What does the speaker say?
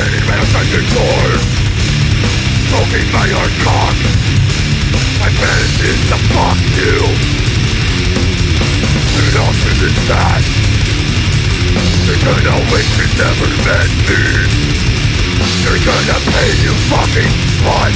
spinning manifesting doors, smoking my hard cock. My fantasy is to fuck you. Soon off to this past. You're gonna wish you never met me. You're gonna pay, you fucking slut.